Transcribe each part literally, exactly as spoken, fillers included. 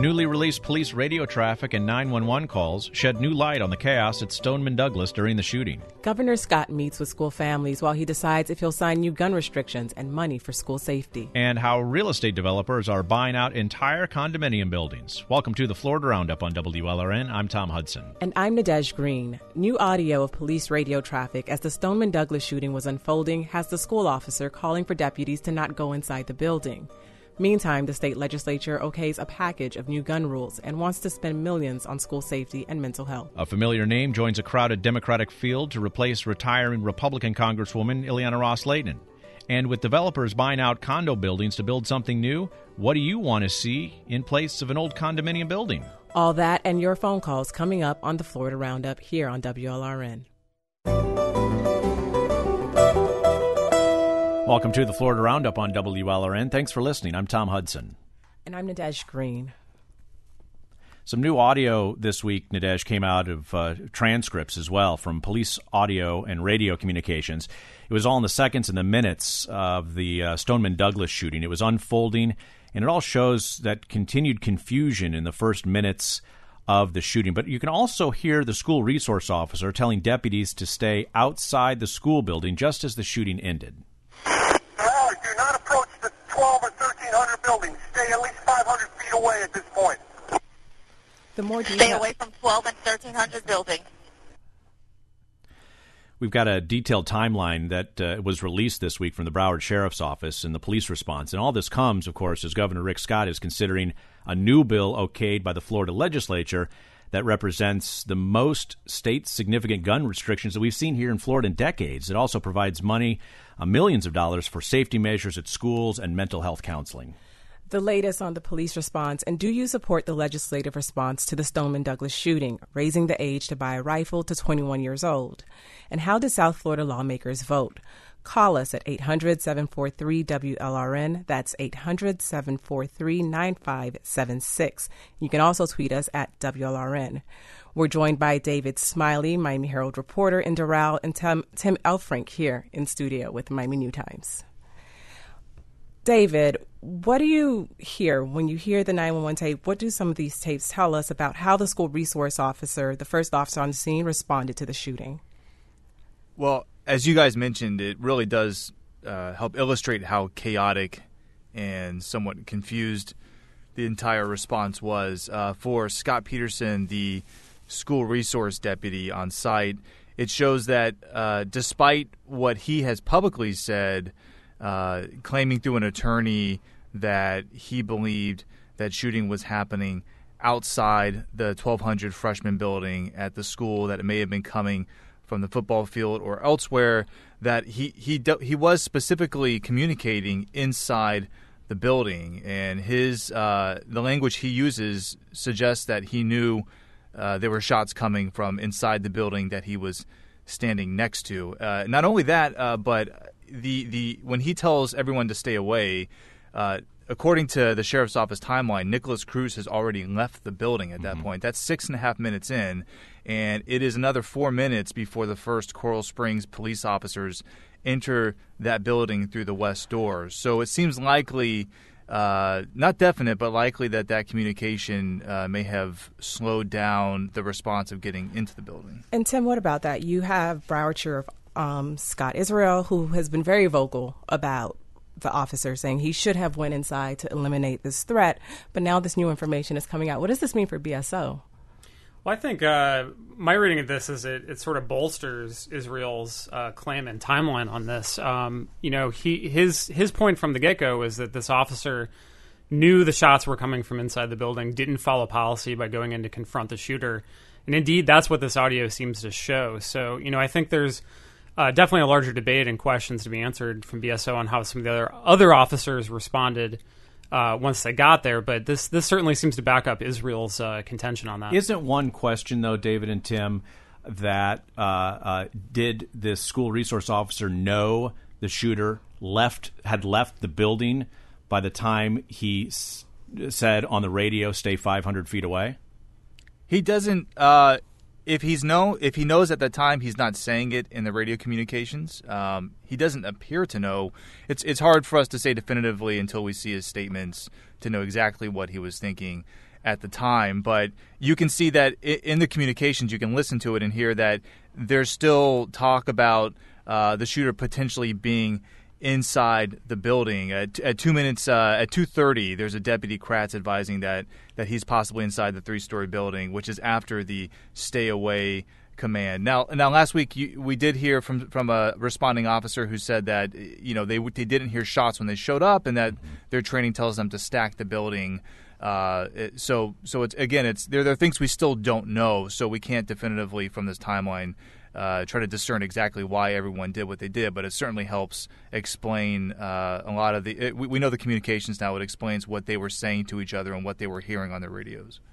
Newly released police radio traffic and nine one one calls shed new light on the chaos at Stoneman Douglas during the shooting. Governor Scott meets with school families while he decides if he'll sign new gun restrictions and money for school safety. And how real estate developers are buying out entire condominium buildings. Welcome to the Florida Roundup on W L R N. I'm Tom Hudson. And I'm Nadej Green. New audio of police radio traffic as the Stoneman Douglas shooting was unfolding has the school officer calling for deputies to not go inside the building. Meantime, the state legislature okays a package of new gun rules and wants to spend millions on school safety and mental health. A familiar name joins a crowded Democratic field to replace retiring Republican Congresswoman Ileana Ros-Lehtinen. And with developers buying out condo buildings to build something new, what do you want to see in place of an old condominium building? All that and your phone calls coming up on the Florida Roundup here on W L R N. Welcome to the Florida Roundup on W L R N. Thanks for listening. I'm Tom Hudson. And I'm Nadej Green. Some new audio this week, Nadej, came out of uh, transcripts as well from police audio and radio communications. It was all in the seconds and the minutes of the uh, Stoneman Douglas shooting. It was unfolding, and it all shows that continued confusion in the first minutes of the shooting. But you can also hear the school resource officer telling deputies to stay outside the school building just as the shooting ended. Do not approach the twelve and thirteen hundred buildings. Stay at least five hundred feet away at this point. The more Stay detail- away from twelve and thirteen hundred buildings. We've got a detailed timeline that uh, was released this week from the Broward Sheriff's Office and the police response. And all this comes, of course, as Governor Rick Scott is considering a new bill okayed by the Florida legislature that represents the most state-significant gun restrictions that we've seen here in Florida in decades. It also provides money, uh, millions of dollars, for safety measures at schools and mental health counseling. The latest on the police response, and do you support the legislative response to the Stoneman Douglas shooting, raising the age to buy a rifle to twenty-one years old? And how did South Florida lawmakers vote? Call us at eight hundred, seven four three, W L R N. That's eight hundred, seven four three, nine five seven six. You can also tweet us at W L R N. We're joined by David Smiley, Miami Herald reporter in Doral, and Tim, Tim Elfrink here in studio with Miami New Times. David, what do you hear when you hear the nine one one tape? What do some of these tapes tell us about how the school resource officer, the first officer on the scene, responded to the shooting? Well, as you guys mentioned, it really does uh, help illustrate how chaotic and somewhat confused the entire response was. Uh, for Scott Peterson, the school resource deputy on site, it shows that uh, despite what he has publicly said, uh, claiming through an attorney that he believed that shooting was happening outside the twelve hundred freshman building at the school, that it may have been coming from the football field or elsewhere, that he he do, he was specifically communicating inside the building, and his uh, the language he uses suggests that he knew uh, there were shots coming from inside the building that he was standing next to. Uh, not only that, uh, but the the when he tells everyone to stay away, uh, according to the sheriff's office timeline, Nicholas Cruz has already left the building at that mm-hmm. point. That's six and a half minutes in, and it is another four minutes before the first Coral Springs police officers enter that building through the west door. So it seems likely, uh, not definite, but likely that that communication uh, may have slowed down the response of getting into the building. And Tim, what about that? You have Broward Sheriff um, Scott Israel, who has been very vocal about the officer, saying he should have went inside to eliminate this threat, but now this new information is coming out. What does this mean for B S O? Well, I think uh, my reading of this is it, it sort of bolsters Israel's uh, claim and timeline on this. Um, you know, he his his point from the get-go was that this officer knew the shots were coming from inside the building, didn't follow policy by going in to confront the shooter. And indeed, that's what this audio seems to show. So, you know, I think there's uh, definitely a larger debate and questions to be answered from B S O on how some of the other, other officers responded Uh, once they got there, but this this certainly seems to back up Israel's uh, contention on that. Isn't one question, though, David and Tim, that uh, uh, did this school resource officer know the shooter left had left the building by the time he s- said on the radio, "Stay five hundred feet away"? He doesn't. Uh, if he's know if he knows at the time, he's not saying it in the radio communications. Um, he doesn't appear to know. It's it's hard for us to say definitively until we see his statements to know exactly what he was thinking. at the time. But you can see that in the communications, you can listen to it and hear that there's still talk about uh, the shooter potentially being inside the building. At, at two minutes, uh, at two thirty, there's a Deputy Kratz advising that that he's possibly inside the three-story building, which is after the stay away command. Now, now last week you, we did hear from from a responding officer who said that you know they they didn't hear shots when they showed up, and that their training tells them to stack the building. Uh, it, so so it's again it's there, there are things we still don't know, so we can't definitively from this timeline uh, try to discern exactly why everyone did what they did. But it certainly helps explain uh, a lot of the. It, we, we know the communications now. It explains what they were saying to each other and what they were hearing on their radios.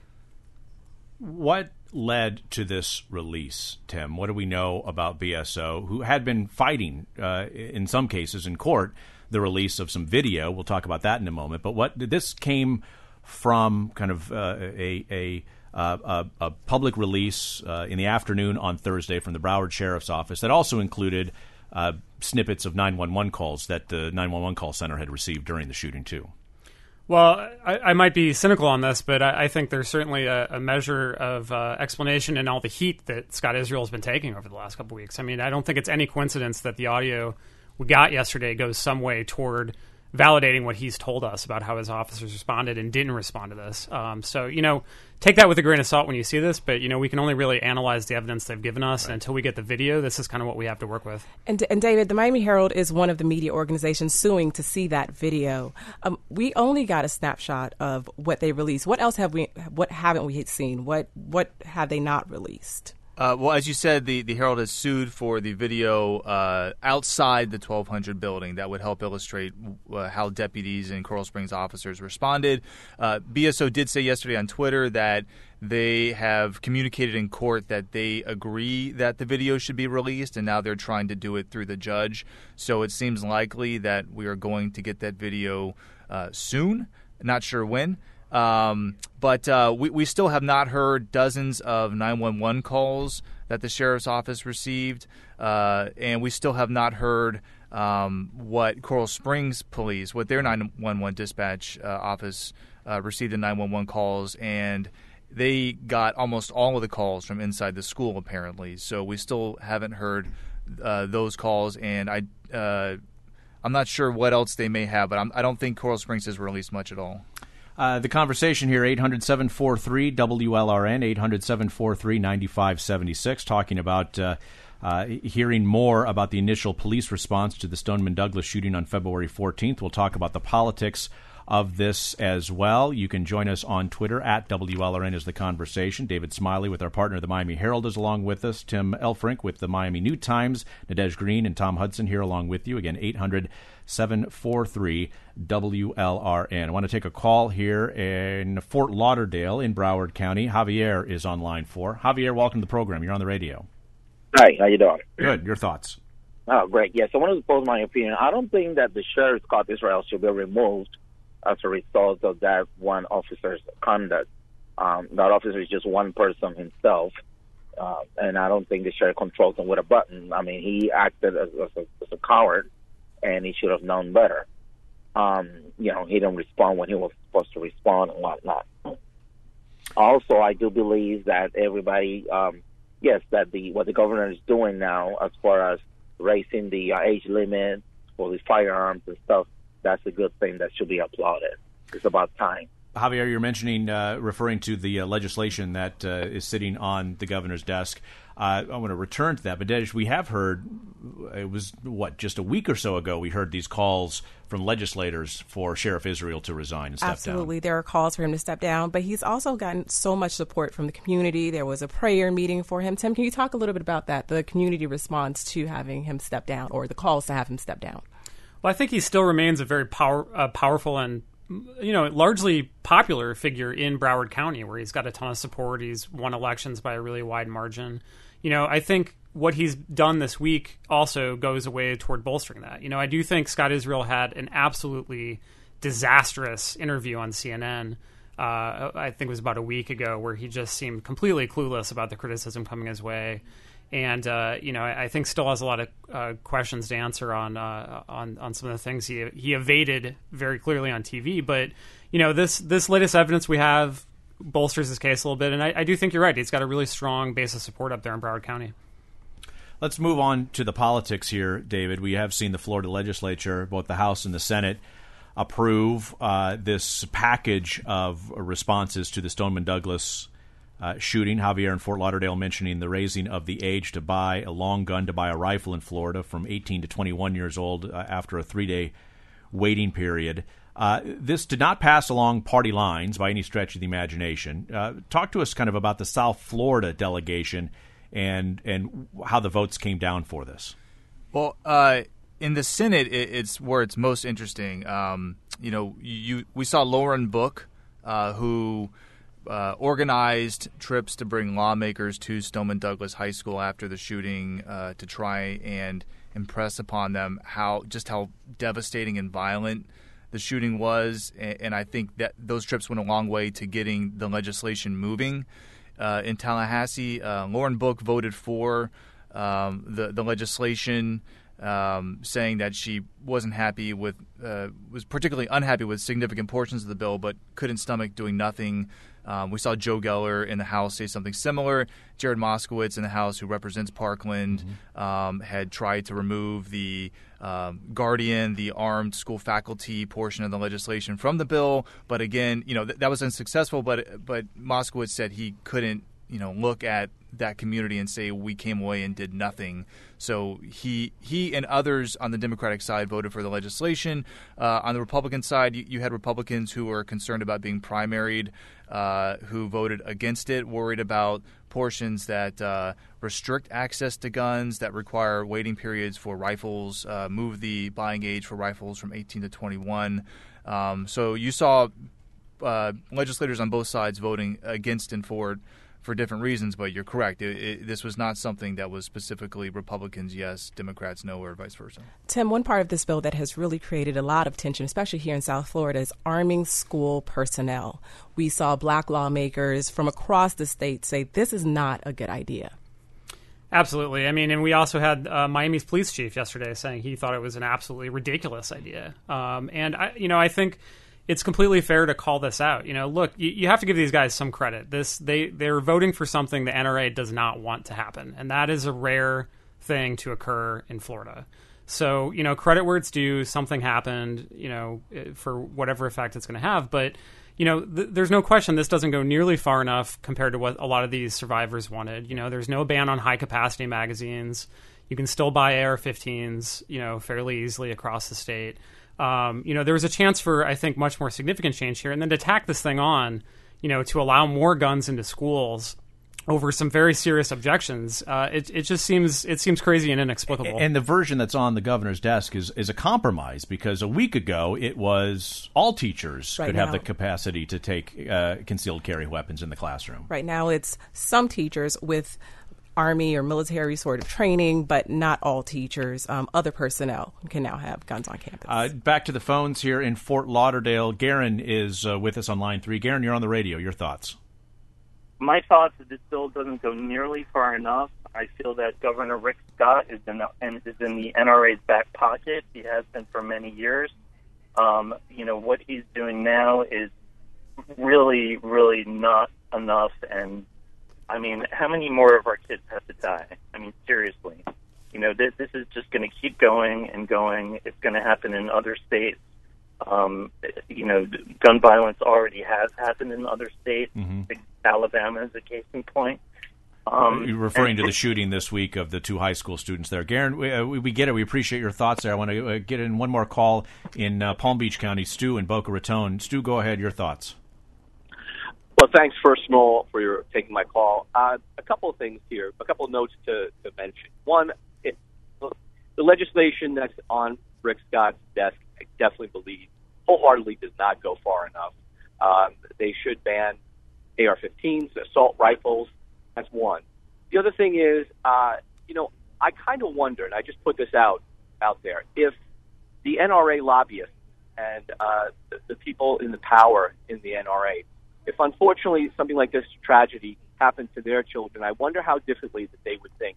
What led to this release, Tim? What do we know about B S O, who had been fighting, uh, in some cases in court, the release of some video? We'll talk about that in a moment. But what this came from kind of uh, a, a, uh, a, a public release uh, in the afternoon on Thursday from the Broward Sheriff's Office that also included uh, snippets of nine one one calls that the nine one one call center had received during the shooting, too. Well, I, I might be cynical on this, but I, I think there's certainly a, a measure of uh, explanation in all the heat that Scott Israel has been taking over the last couple of weeks. I mean, I don't think it's any coincidence that the audio we got yesterday goes some way toward validating what he's told us about how his officers responded and didn't respond to this. Um, so, you know, take that with a grain of salt when you see this, but, you know, we can only really analyze the evidence they've given us. Right. And until we get the video, this is kind of what we have to work with. And, and David, the Miami Herald is one of the media organizations suing to see that video. Um, we only got a snapshot of what they released. What else have we, what haven't we seen? What, what have they not released? Uh, well, as you said, the, the Herald has sued for the video uh, outside the twelve hundred building that would help illustrate uh, how deputies and Coral Springs officers responded. Uh, B S O did say yesterday on Twitter that they have communicated in court that they agree that the video should be released, and now they're trying to do it through the judge. So it seems likely that we are going to get that video uh, soon. Not sure when. Um, but uh, we, we still have not heard dozens of nine one one calls that the sheriff's office received, uh, and we still have not heard um, what Coral Springs Police, what their nine one one dispatch uh, office uh, received in nine one one calls, and they got almost all of the calls from inside the school, apparently. So we still haven't heard uh, those calls, and I, uh, I'm not sure what else they may have, but I'm, I don't think Coral Springs has released much at all. Uh, the conversation here, eight hundred, seven four three, W L R N, eight hundred, seven four three, nine five seven six, talking about uh, uh, hearing more about the initial police response to the Stoneman Douglas shooting on February fourteenth. We'll talk about the politics of this as well. You can join us on Twitter, at W L R N is the conversation. David Smiley with our partner, the Miami Herald, is along with us. Tim Elfrink with the Miami New Times. Nadej Green and Tom Hudson here along with you. Again, eight hundred, seven four three, W L R N. I want to take a call here in Fort Lauderdale in Broward County. Javier is on line four. Javier, welcome to the program. You're on the radio. Hi, how you doing? Good. Your thoughts? Oh, great. Yes, I wanted to pose my opinion. I don't think that the sheriff, Scott Israel, should be removed as a result of that one officer's conduct. Um, that officer is just one person himself, uh, and I don't think the sheriff controls him with a button. I mean, he acted as, as, a, as a coward, and he should have known better. Um, you know, he didn't respond when he was supposed to respond and whatnot. Also, I do believe that everybody, um, yes, that the what the governor is doing now as far as raising the uh, age limit for the firearms and stuff, that's a good thing that should be applauded. It's about time. Javier, you're mentioning, uh, referring to the uh, legislation that uh, is sitting on the governor's desk. Uh, I want to return to that. But, Nadej, we have heard, it was, what, just a week or so ago, we heard these calls from legislators for Sheriff Israel to resign and step Absolutely. down. Absolutely. There are calls for him to step down, but he's also gotten so much support from the community. There was a prayer meeting for him. Tim, can you talk a little bit about that, the community response to having him step down, or the calls to have him step down? Well, I think he still remains a very power, uh, powerful and, you know, largely popular figure in Broward County, where he's got a ton of support. He's won elections by a really wide margin. You know, I think what he's done this week also goes away toward bolstering that. You know, I do think Scott Israel had an absolutely disastrous interview on C N N. Uh, I think it was about a week ago, where he just seemed completely clueless about the criticism coming his way. And uh, you know, I, I think still has a lot of uh, questions to answer on uh, on on some of the things he he evaded very clearly on T V. But you know, this this latest evidence we have bolsters his case a little bit, and I, I do think you're right. He's got a really strong base of support up there in Broward County. Let's move on to the politics here, David. We have seen the Florida legislature, both the House and the Senate, approve uh, this package of responses to the Stoneman Douglas Uh, shooting. Javier in Fort Lauderdale mentioning the raising of the age to buy a long gun, to buy a rifle in Florida from eighteen to twenty-one years old uh, after a three-day waiting period. Uh, this did not pass along party lines by any stretch of the imagination. Uh, talk to us kind of about the South Florida delegation and and how the votes came down for this. Well, uh, in the Senate, it, it's where it's most interesting. Um, you know, you we saw Lauren Book, uh, who Uh, organized trips to bring lawmakers to Stoneman Douglas High School after the shooting uh, to try and impress upon them how just how devastating and violent the shooting was. And, and I think that those trips went a long way to getting the legislation moving uh, in Tallahassee. Uh, Lauren Book voted for um, the, the legislation, um, saying that she wasn't happy with, uh, was particularly unhappy with significant portions of the bill, but couldn't stomach doing nothing. Um, we saw Joe Geller in the House say something similar. Jared Moskowitz in the House, who represents Parkland, mm-hmm. um, had tried to remove the um, Guardian, the armed school faculty portion of the legislation from the bill. But again, you know, th- that was unsuccessful. But but Moskowitz said he couldn't, you know, look at that community and say we came away and did nothing. So he he and others on the Democratic side voted for the legislation. Uh, on the Republican side, you, you had Republicans who were concerned about being primaried, uh, who voted against it, worried about portions that uh, restrict access to guns, that require waiting periods for rifles, uh, move the buying age for rifles from eighteen to twenty-one. Um, so you saw uh, legislators on both sides voting against and for for different reasons, but you're correct. It, it, this was not something that was specifically Republicans yes, Democrats no, or vice versa. Tim, one part of this bill that has really created a lot of tension, especially here in South Florida, is arming school personnel. We saw black lawmakers from across the state say this is not a good idea. Absolutely. I mean, and we also had uh, Miami's police chief yesterday saying he thought it was an absolutely ridiculous idea. Um, and, I, you know, I think it's completely fair to call this out. You know, look, you, you have to give these guys some credit. This they they're voting for something the N R A does not want to happen, and that is a rare thing to occur in Florida. So, you know, credit where it's due. Something happened, you know, for whatever effect it's going to have. But, you know, th- there's no question this doesn't go nearly far enough compared to what a lot of these survivors wanted. You know, there's no ban on high capacity magazines. You can still buy A R fifteens, you know, fairly easily across the state. Um, you know, there was a chance for, I think, much more significant change here. And then to tack this thing on, you know, to allow more guns into schools over some very serious objections, uh, it, it just seems it seems crazy and inexplicable. And the version that's on the governor's desk is, is a compromise, because a week ago it was all teachers right could now, have the capacity to take uh, concealed carry weapons in the classroom. Right now it's some teachers with Army or military sort of training, but not all teachers. Um, other personnel can now have guns on campus. Uh, back to the phones here in Fort Lauderdale. Garen is uh, with us on line three. Garen, you're on the radio. Your thoughts? My thoughts is this bill doesn't go nearly far enough. I feel that Governor Rick Scott is in the, and is in the N R A's back pocket. He has been for many years. Um, you know, what he's doing now is really, really not enough. And I mean, how many more of our kids have to die? I mean, seriously. You know, this, this is just going to keep going and going. It's going to happen in other states. Um, you know, gun violence already has happened in other states. Mm-hmm. Alabama is a case in point. Um, You're referring to the shooting this week of the two high school students there. Garen, we, uh, we get it. We appreciate your thoughts there. I want to uh, get in one more call in uh, Palm Beach County. Stu in Boca Raton. Stu, go ahead. Your thoughts. Well, thanks, first of all, for your taking my call. Uh, a couple of things here, a couple of notes to, to mention. One, it, the legislation that's on Rick Scott's desk, I definitely believe, wholeheartedly does not go far enough. Um, they should ban A R fifteens, assault rifles. That's one. The other thing is, uh, you know, I kind of wonder, and I just put this out out there, if the N R A lobbyists and uh, the, the people in the power in the N R A, if unfortunately something like this tragedy happened to their children, I wonder how differently that they would think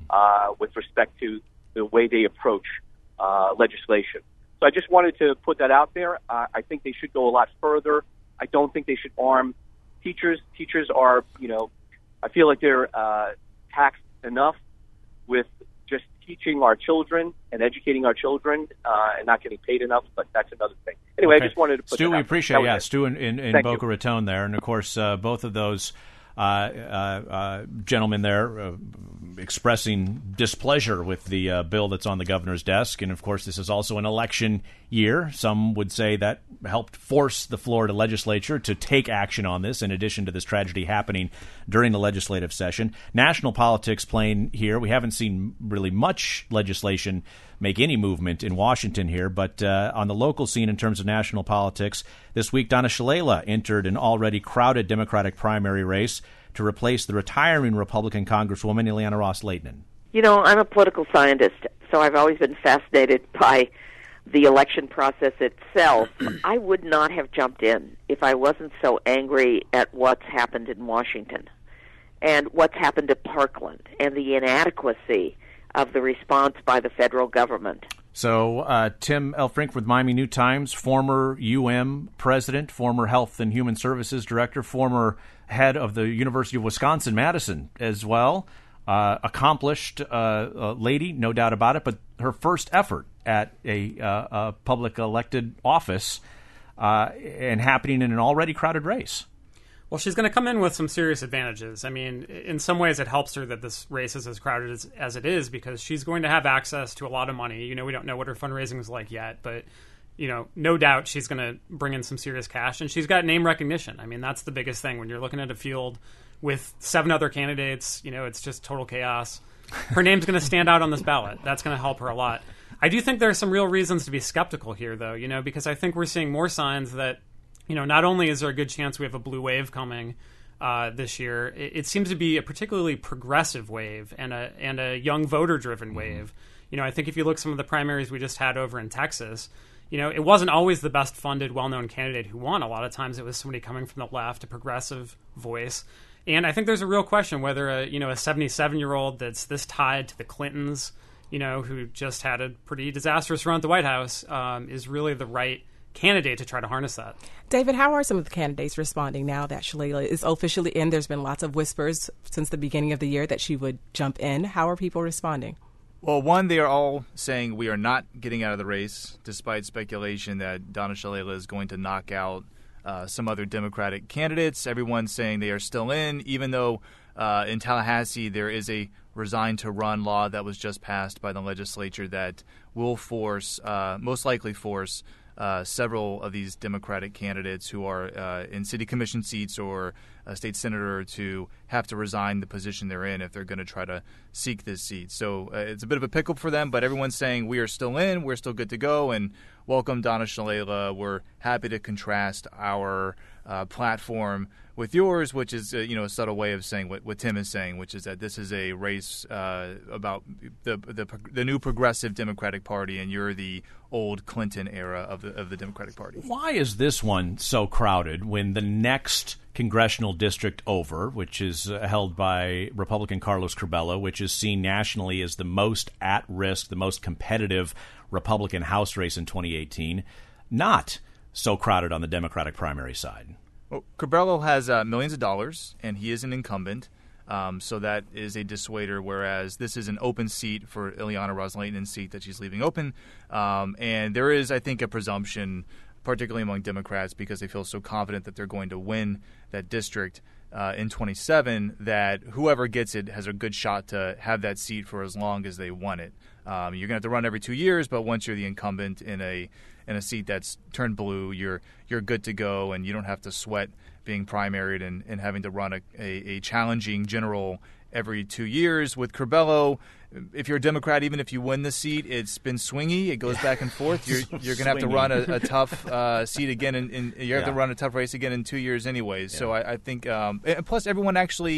uh, with respect to the way they approach uh, legislation. So I just wanted to put that out there. Uh, I think they should go a lot further. I don't think they should arm teachers. Teachers are, you know, I feel like they're uh, taxed enough with just teaching our children and educating our children uh, and not getting paid enough, but that's another thing. Anyway, okay. I just wanted to put Stu, that we out. appreciate it. yeah, Stu in, in, in Boca you. Raton there. And, of course, uh, both of those uh, uh, uh, gentlemen there uh, expressing displeasure with the uh, bill that's on the governor's desk. And, of course, this is also an election year. Some would say that helped force the Florida legislature to take action on this, in addition to this tragedy happening during the legislative session. National politics playing here. We haven't seen really much legislation make any movement in Washington here, but uh, on the local scene in terms of national politics, this week Donna Shalala entered an already crowded Democratic primary race to replace the retiring Republican Congresswoman Ileana Ros-Lehtinen. You know, I'm a political scientist, so I've always been fascinated by the election process itself. I would not have jumped in if I wasn't so angry at what's happened in Washington and what's happened at Parkland and the inadequacy of the response by the federal government. So, uh, Tim Elfrink with Miami New Times, former U M president, former Health and Human Services director, former head of the University of Wisconsin-Madison as well. Uh, accomplished uh, uh, lady, no doubt about it, but her first effort at a, uh, a public elected office uh, and happening in an already crowded race. Well, she's going to come in with some serious advantages. I mean, in some ways it helps her that this race is as crowded as, as it is, because she's going to have access to a lot of money. You know, we don't know what her fundraising is like yet, but, you know, no doubt she's going to bring in some serious cash. And she's got name recognition. I mean, that's the biggest thing. When you're looking at a field with seven other candidates, you know, it's just total chaos. Her name's going to stand out on this ballot. That's going to help her a lot. I do think there are some real reasons to be skeptical here, though, you know, because I think we're seeing more signs that, you know, not only is there a good chance we have a blue wave coming uh, this year, it, it seems to be a particularly progressive wave and a and a young voter-driven mm-hmm. wave. You know, I think if you look at some of the primaries we just had over in Texas, you know, it wasn't always the best-funded, well-known candidate who won. A lot of times it was somebody coming from the left, a progressive voice. And I think there's a real question whether, a, you know, a seventy-seven-year-old that's this tied to the Clintons, you know, who just had a pretty disastrous run at the White House, um, is really the right candidate to try to harness that. David, how are some of the candidates responding now that Shalala is officially in? There's been lots of whispers since the beginning of the year that she would jump in. How are people responding? Well, one, they are all saying we are not getting out of the race, despite speculation that Donna Shalala is going to knock out uh, some other Democratic candidates. Everyone's saying they are still in, even though uh, in Tallahassee there is a resign to run law that was just passed by the legislature that will force, uh, most likely force, Uh, several of these Democratic candidates who are uh, in city commission seats or a state senator to have to resign the position they're in if they're going to try to seek this seat. So uh, it's a bit of a pickle for them, but everyone's saying we are still in, we're still good to go, and welcome Donna Shalala. We're happy to contrast our uh, platform with yours, which is uh, you know a subtle way of saying what, what Tim is saying, which is that this is a race uh, about the, the the new progressive Democratic Party, and you're the old Clinton era of the of the Democratic Party. Why is this one so crowded when the next congressional district over, which is uh, held by Republican Carlos Curbelo, which is seen nationally as the most at risk, the most competitive Republican House race in twenty eighteen, not so crowded on the Democratic primary side? Well, Curbelo has uh, millions of dollars, and he is an incumbent, um, so that is a dissuader, whereas this is an open seat for Ileana Ros-Lehtinen's seat that she's leaving open. Um, and there is, I think, a presumption, particularly among Democrats, because they feel so confident that they're going to win that district uh, in twenty-seven, that whoever gets it has a good shot to have that seat for as long as they want it. Um, you're going to have to run every two years, but once you're the incumbent in a in a seat that's turned blue, you're you're good to go, and you don't have to sweat being primaried and, and having to run a, a, a challenging general every two years. With Curbelo, if you're a Democrat, even if you win the seat, it's been swingy. It goes back and forth. You're you're going to have to run a, a tough uh, seat again, and you have yeah. to run a tough race again in two years anyways. Yeah. So I, I think, um, and plus everyone actually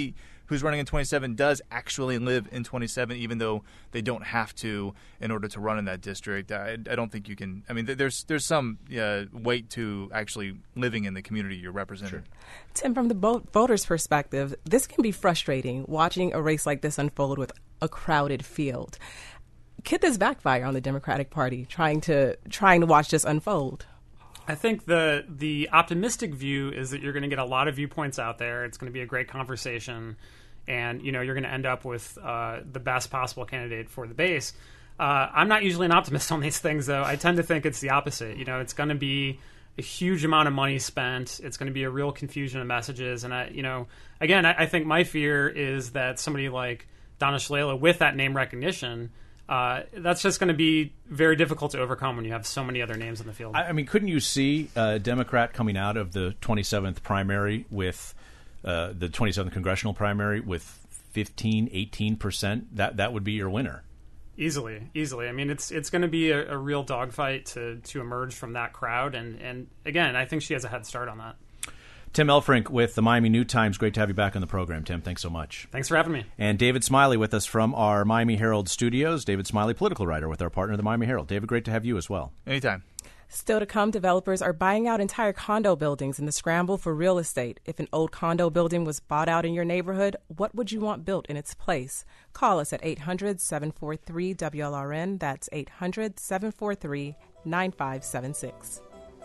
who's running in twenty-seven does actually live in twenty-seven, even though they don't have to in order to run in that district. I, I don't think you can. I mean, there's there's some uh, weight to actually living in the community you're representing. Sure. Tim, from the bo- voters' perspective, this can be frustrating watching a race like this unfold with a crowded field. Could this backfire on the Democratic Party trying to trying to watch this unfold? I think the the optimistic view is that you're going to get a lot of viewpoints out there. It's going to be a great conversation, and you know you're going to end up with uh, the best possible candidate for the base. Uh, I'm not usually an optimist on these things, though. I tend to think it's the opposite. You know, it's going to be a huge amount of money spent. It's going to be a real confusion of messages, and I, you know, again, I, I think my fear is that somebody like Donna Shalala, with that name recognition, Uh, that's just going to be very difficult to overcome when you have so many other names in the field. I, I mean, couldn't you see a Democrat coming out of the twenty-seventh primary with uh, the twenty-seventh congressional primary with fifteen, eighteen percent? That that would be your winner. Easily, easily. I mean, it's it's going to be a, a real dogfight to to emerge from that crowd. And, and again, I think she has a head start on that. Tim Elfrink with the Miami New Times. Great to have you back on the program, Tim. Thanks so much. Thanks for having me. And David Smiley with us from our Miami Herald studios. David Smiley, political writer with our partner, the Miami Herald. David, great to have you as well. Anytime. Still to come, developers are buying out entire condo buildings in the scramble for real estate. If an old condo building was bought out in your neighborhood, what would you want built in its place? Call us at eight hundred, seven four three, W L R N. That's eight hundred, seven four three, nine five seven six.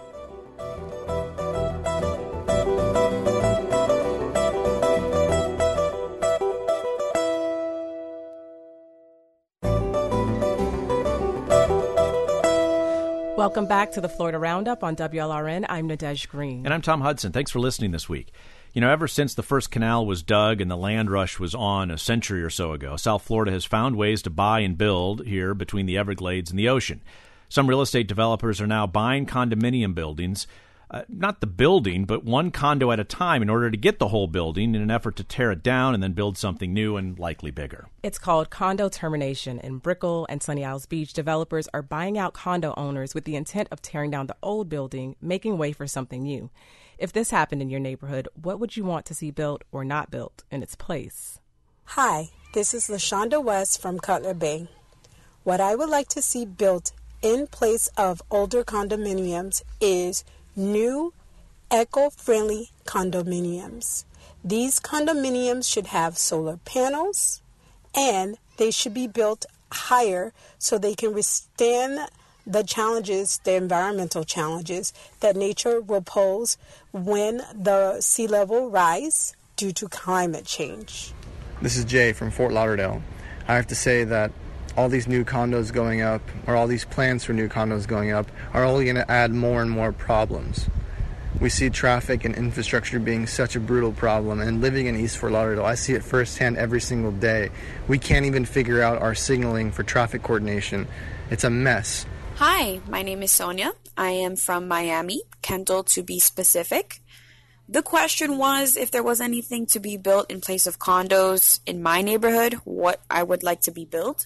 Welcome back to the Florida Roundup on W L R N. I'm Nadej Green. And I'm Tom Hudson. Thanks for listening this week. You know, ever since the first canal was dug and the land rush was on a century or so ago, South Florida has found ways to buy and build here between the Everglades and the ocean. Some real estate developers are now buying condominium buildings, uh, not the building, but one condo at a time in order to get the whole building in an effort to tear it down and then build something new and likely bigger. It's called condo termination. In Brickell and Sunny Isles Beach, developers are buying out condo owners with the intent of tearing down the old building, making way for something new. If this happened in your neighborhood, what would you want to see built or not built in its place? Hi, this is LaShonda West from Cutler Bay. What I would like to see built in place of older condominiums is new, eco-friendly condominiums. These condominiums should have solar panels, and they should be built higher so they can withstand the challenges, the environmental challenges that nature will pose when the sea level rise due to climate change. This is Jay from Fort Lauderdale. I have to say that all these new condos going up, or all these plans for new condos going up, are only going to add more and more problems. We see traffic and infrastructure being such a brutal problem, and living in East Fort Lauderdale, I see it firsthand every single day. We can't even figure out our signaling for traffic coordination. It's a mess. Hi, my name is Sonia. I am from Miami, Kendall to be specific. The question was if there was anything to be built in place of condos in my neighborhood, what I would like to be built.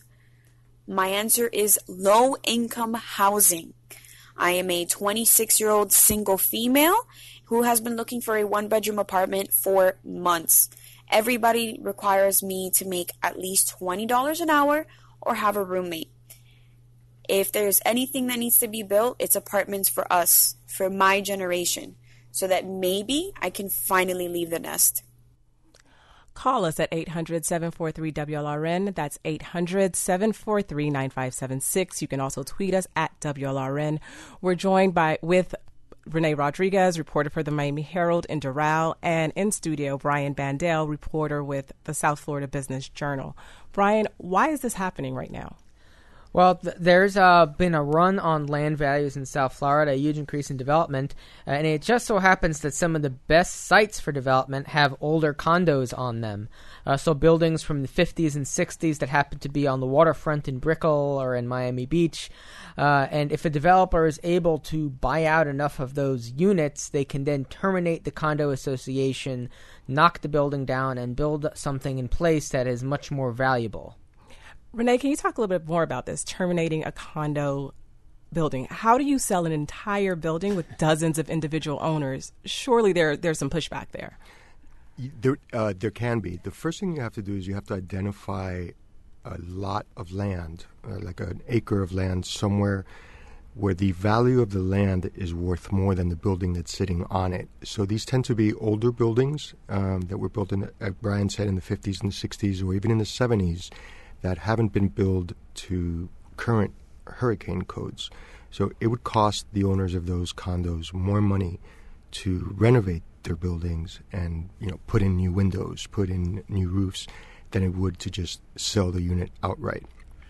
My answer is low-income housing. I am a twenty-six-year-old single female who has been looking for a one-bedroom apartment for months. Everybody requires me to make at least twenty dollars an hour or have a roommate. If there's anything that needs to be built, it's apartments for us, for my generation, so that maybe I can finally leave the nest. Call us at eight hundred, seven four three, W L R N. That's eight hundred, seven four three, nine five seven six. You can also tweet us at W L R N. We're joined by with Renee Rodriguez, reporter for the Miami Herald in Doral, and in studio, Brian Bandel, reporter with the South Florida Business Journal. Brian, why is this happening right now? Well, th- there's uh, been a run on land values in South Florida, a huge increase in development, uh, and it just so happens that some of the best sites for development have older condos on them. Uh, so buildings from the fifties and sixties that happen to be on the waterfront in Brickell or in Miami Beach. Uh, and if a developer is able to buy out enough of those units, they can then terminate the condo association, knock the building down, and build something in place that is much more valuable. Renee, can you talk a little bit more about this, terminating a condo building? How do you sell an entire building with dozens of individual owners? Surely there there's some pushback there. There, uh, there can be. The first thing you have to do is you have to identify a lot of land, uh, like an acre of land somewhere where the value of the land is worth more than the building that's sitting on it. So these tend to be older buildings um, that were built, in, like Brian said, in the fifties and the sixties or even in the seventies that haven't been built to current hurricane codes. So it would cost the owners of those condos more money to renovate their buildings and, you know, put in new windows, put in new roofs, than it would to just sell the unit outright.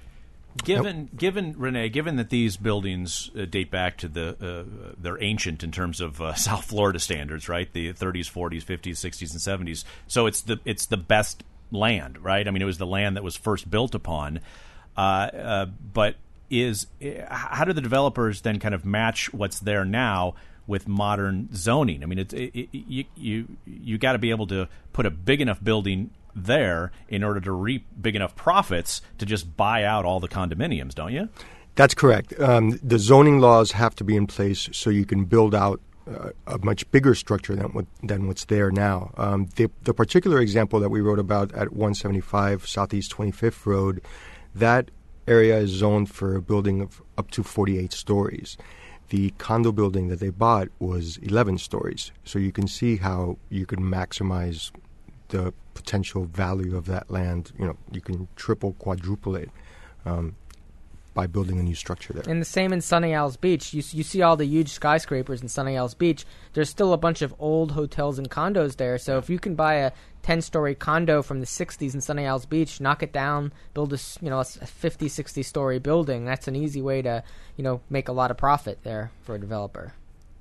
Given, nope. given Renee, given that these buildings uh, date back to the, uh, they're ancient in terms of uh, South Florida standards, right? The thirties, forties, fifties, sixties, and seventies. So it's the it's the best land, right? I mean, it was the land that was first built upon. Uh, uh, but is how do the developers then kind of match what's there now with modern zoning? I mean, it's it, it, you you you got to be able to put a big enough building there in order to reap big enough profits to just buy out all the condominiums, don't you? That's correct. Um, the zoning laws have to be in place so you can build out uh, a much bigger structure than what than what's there now. Um, the the particular example that we wrote about at one seventy-five Southeast twenty-fifth Road, that area is zoned for a building of up to forty-eight stories. The condo building that they bought was eleven stories. So you can see how you can maximize the potential value of that land. You know, you can triple, quadruple it um, by building a new structure there. And the same in Sunny Isles Beach. You you see all the huge skyscrapers in Sunny Isles Beach. There's still a bunch of old hotels and condos there. So if you can buy a ten-story condo from the sixties in Sunny Isles Beach, knock it down, build a, you know, a fifty, sixty-story building, that's an easy way to, you know, make a lot of profit there for a developer.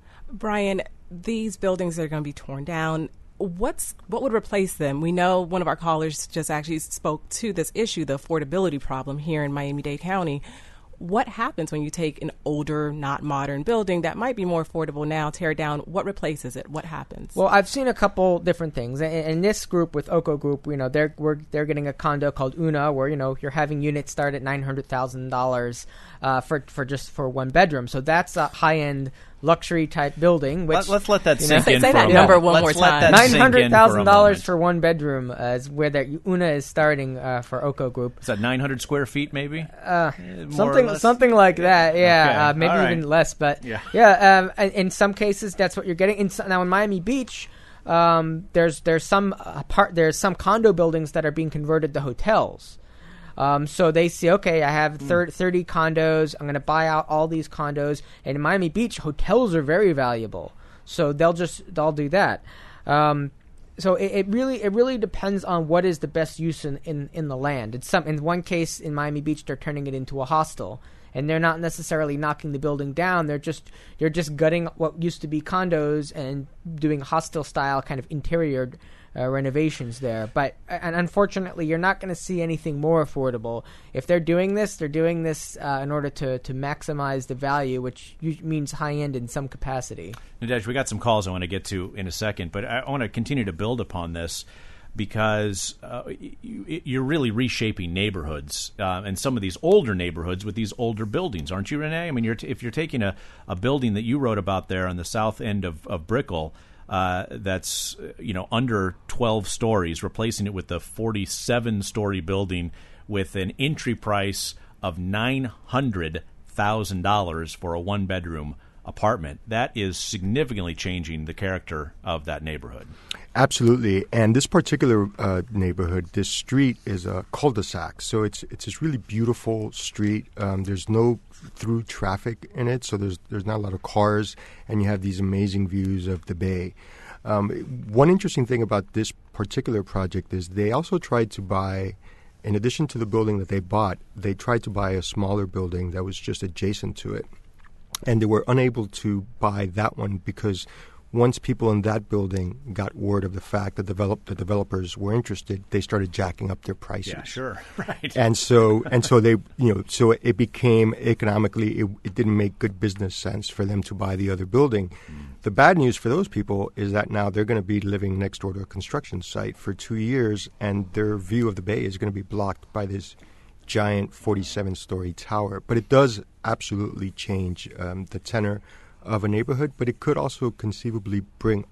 Brian, these buildings are going to be torn down. What's what would replace them? We know one of our callers just actually spoke to this issue, the affordability problem here in Miami-Dade County. What happens when you take an older, not modern building that might be more affordable now, tear it down? What replaces it? What happens? Well, I've seen a couple different things. In, in this group with Oko Group, you know, they're we're, they're getting a condo called Una, where, you know, you're having units start at nine hundred thousand dollars uh, for for just for one bedroom. So that's a high end luxury type building. Which, Let, let's let that you sink know, in say for that a number moment. one Let's more let time. that Nine hundred thousand dollars for for one bedroom uh, is where that Una is starting uh, for Oko Group. Is that nine hundred square feet, maybe? Uh, More something or less? something like that. Yeah, Okay. uh, maybe All right. even less. But Yeah. yeah, um, in, in some cases that's what you're getting. In, some- now in Miami Beach, um, there's there's some uh, part there's some condo buildings that are being converted to hotels. Um, so they see, okay, I have thir- thirty condos. I'm going to buy out all these condos. And in Miami Beach, hotels are very valuable. So they'll just they'll do that. Um, so it, it really it really depends on what is the best use in, in, in the land. It's some in one case in Miami Beach, they're turning it into a hostel. And they're not necessarily knocking the building down. They're just you're just gutting what used to be condos and doing hostel style kind of interior uh, renovations there. But and unfortunately, you're not going to see anything more affordable. If they're doing this, they're doing this uh, in order to, to maximize the value, which means high end in some capacity. Nadej, we got some calls I want to get to in a second, but I want to continue to build upon this, because uh, you, you're really reshaping neighborhoods uh, and some of these older neighborhoods with these older buildings, aren't you, Renee? I mean, you're t- if you're taking a, a building that you wrote about there on the south end of, of Brickell uh, that's you know under twelve stories, replacing it with a forty-seven story building with an entry price of nine hundred thousand dollars for a one bedroom apartment, that is significantly changing the character of that neighborhood. Absolutely. And this particular uh, neighborhood, this street is a cul-de-sac. So it's it's this really beautiful street. Um, there's no through traffic in it, so there's there's not a lot of cars, and you have these amazing views of the bay. Um, one interesting thing about this particular project is they also tried to buy, in addition to the building that they bought, they tried to buy a smaller building that was just adjacent to it. And they were unable to buy that one because once people in that building got word of the fact that develop, the developers were interested, they started jacking up their prices. Yeah, sure, right. And so, and so they, you know, so it became economically, it, it didn't make good business sense for them to buy the other building. Mm. The bad news for those people is that now they're going to be living next door to a construction site for two years, and their view of the bay is going to be blocked by this giant forty-seven story tower. But it does absolutely change um, the tenor of a neighborhood, but it could also conceivably bring up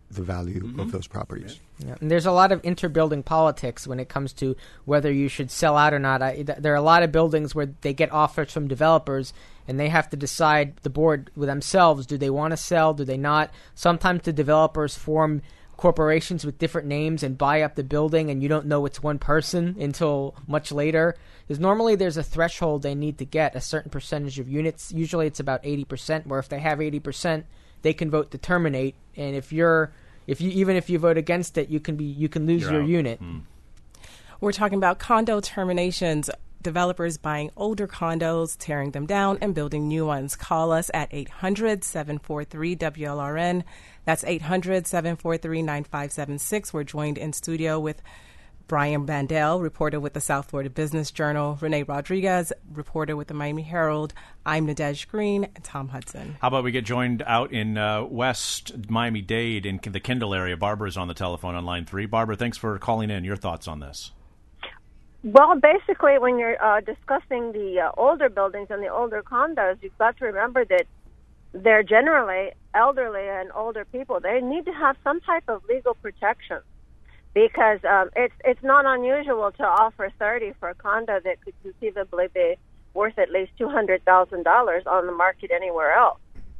the value Mm-hmm. of those properties. Yeah. And there's a lot of interbuilding politics when it comes to whether you should sell out or not. I, th- there are a lot of buildings where they get offers from developers, and they have to decide, the board with themselves, do they want to sell, do they not? Sometimes the developers form corporations with different names and buy up the building, and you don't know it's one person until much later. Because normally there's a threshold they need to get, a certain percentage of units. Usually it's about eighty percent, where if they have eighty percent, they can vote to terminate. And if you're, if you even if you vote against it, you can be you can lose You're your out. unit. Mm. We're talking about condo terminations, developers buying older condos, tearing them down, and building new ones. Call us at eight hundred, seven four three, W L R N. That's eight hundred, seven four three, nine five seven six. We're joined in studio with Brian Bandel, reporter with the South Florida Business Journal, Renee Rodriguez, reporter with the Miami Herald. I'm Nadege Green, and Tom Hudson. How about we get joined out in uh, West Miami-Dade in the Kendall area? Barbara's on the telephone on line three. Barbara, thanks for calling in. Your thoughts on this? Well, basically, when you're uh, discussing the uh, older buildings and the older condos, you've got to remember that they're generally elderly and older people. They need to have some type of legal protection, because um, it's it's not unusual to offer thirty for a condo that could conceivably be worth at least two hundred thousand dollars on the market anywhere else.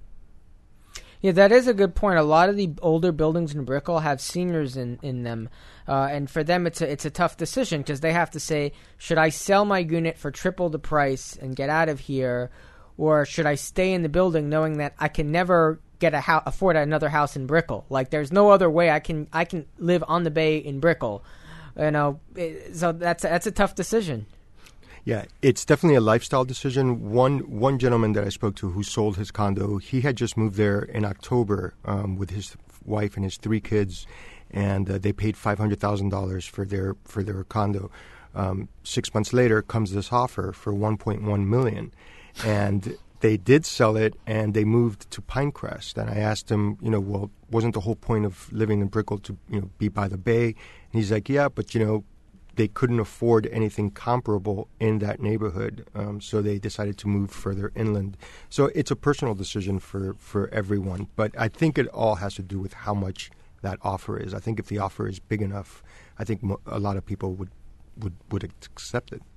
Yeah, that is a good point. A lot of the older buildings in Brickell have seniors in, in them, uh, and for them it's a, it's a tough decision, because they have to say, should I sell my unit for triple the price and get out of here, or should I stay in the building knowing that I can never get a ho- afford another house in Brickell? Like, there's no other way I can I can live on the bay in Brickell, you know. It, so that's a, that's a tough decision. Yeah, it's definitely a lifestyle decision. One one gentleman that I spoke to who sold his condo, he had just moved there in October um, with his wife and his three kids, and uh, they paid five hundred thousand dollars for their for their condo. Um, six months later, comes this offer for one point one million dollars, and they did sell it, and they moved to Pinecrest. And I asked him, you know, well, wasn't the whole point of living in Brickell to, you know, be by the bay? And he's like, yeah, but you know, they couldn't afford anything comparable in that neighborhood, um, so they decided to move further inland. So it's a personal decision for, for everyone, but I think it all has to do with how much that offer is. I think if the offer is big enough, I think mo- a lot of people would, would, would accept it.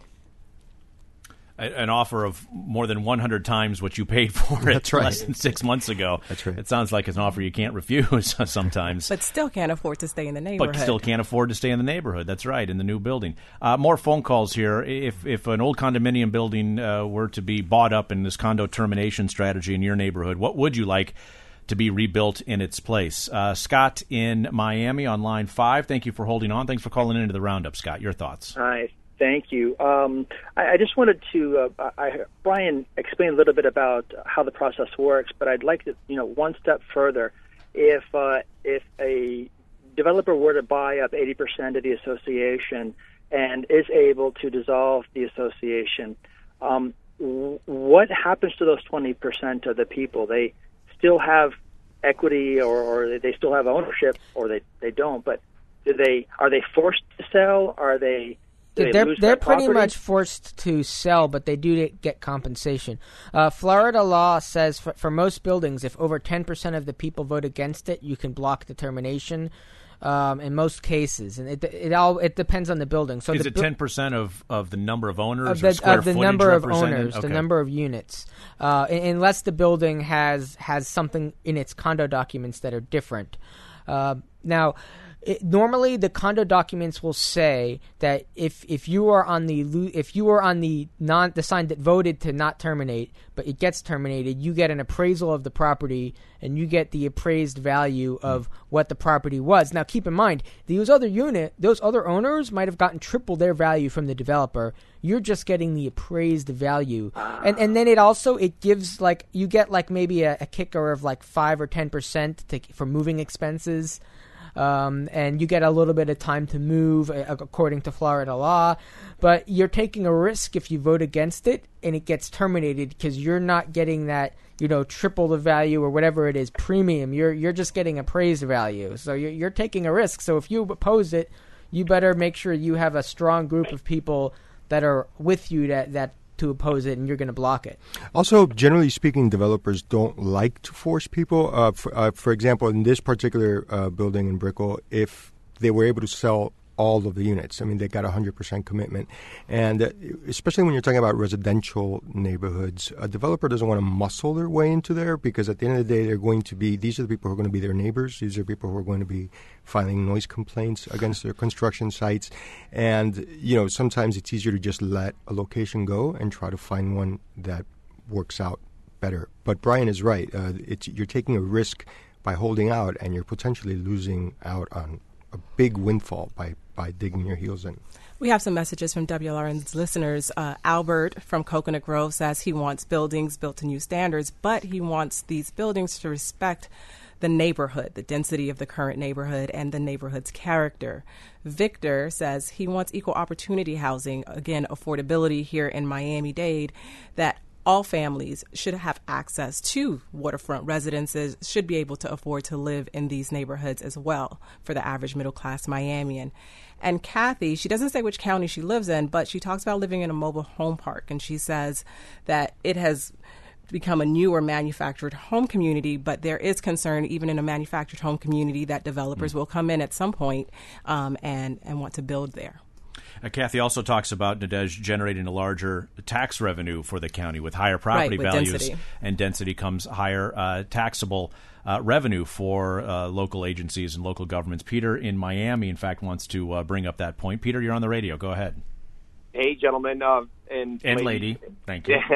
An offer of more than one hundred times what you paid for it That's right. less than six months ago. That's right. It sounds like it's an offer you can't refuse sometimes. But still can't afford to stay in the neighborhood. But still can't afford to stay in the neighborhood. That's right, in the new building. Uh, more phone calls here. If if an old condominium building uh, were to be bought up in this condo termination strategy in your neighborhood, what would you like to be rebuilt in its place? Uh, Scott in Miami on line five. Thank you for holding on. Thanks for calling into the Roundup, Scott. Your thoughts? Hi. Thank you. Um, I, I just wanted to, uh, I, Brian explained a little bit about how the process works, but I'd like to, you know, one step further. If uh, if a developer were to buy up eighty percent of the association and is able to dissolve the association, um, w- what happens to those twenty percent of the people? They still have equity, or, or they still have ownership, or they, they don't, but do they, are they forced to sell? Are they... They they're lose they're that pretty property? much forced to sell, but they do get compensation. Uh, Florida law says for, for most buildings, if over ten percent of the people vote against it, you can block the termination. Um, in most cases, and it it all it depends on the building. So is the it ten percent of, of the number of owners of or the, square of the footage number of represented? owners, Okay. the number of units, uh, unless the building has has something in its condo documents that are different. Uh, now. It, normally, the condo documents will say that if, if you are on the if you are on the non the side that voted to not terminate, but it gets terminated, you get an appraisal of the property and you get the appraised value of mm. what the property was. Now, keep in mind, those other unit, those other owners might have gotten triple their value from the developer. You're just getting the appraised value, and and then it also it gives like you get like maybe a, a kicker of like five or ten percent to, for moving expenses. Um, and you get a little bit of time to move uh, according to Florida law, but you're taking a risk if you vote against it and it gets terminated because you're not getting that, you know, triple the value or whatever it is premium. You're you're just getting appraised value, so you're, you're taking a risk. So if you oppose it, you better make sure you have a strong group of people that are with you that that to oppose it, and you're going to block it. Also, generally speaking, developers don't like to force people. Uh, for, uh, for example, in this particular uh, building in Brickell, if they were able to sell all of the units, I mean, they got a one hundred percent commitment. And uh, especially when you're talking about residential neighborhoods, a developer doesn't want to muscle their way into there, because at the end of the day, they're going to be, these are the people who are going to be their neighbors. These are people who are going to be filing noise complaints against their construction sites. And, you know, sometimes it's easier to just let a location go and try to find one that works out better. But Brian is right. Uh, it's, you're taking a risk by holding out, and you're potentially losing out on a big windfall by, by digging your heels in. We have some messages from W L R N's listeners. Uh, Albert from Coconut Grove says he wants buildings built to new standards, but he wants these buildings to respect the neighborhood, the density of the current neighborhood, and the neighborhood's character. Victor says he wants equal opportunity housing, again, affordability here in Miami-Dade, that all families should have access to waterfront residences, should be able to afford to live in these neighborhoods as well for the average middle-class Miamian. And Kathy, she doesn't say which county she lives in, but she talks about living in a mobile home park, and she says that it has become a newer manufactured home community, but there is concern even in a manufactured home community that developers mm. will come in at some point um, and, and want to build there. Uh, Kathy also talks about Nadej generating a larger tax revenue for the county with higher property right, with values density. And density comes higher uh, taxable uh, revenue for uh, local agencies and local governments. Peter in Miami, in fact, wants to uh, bring up that point. Peter, you're on the radio. Go ahead. Hey, gentlemen uh, and, and lady. lady. Thank you.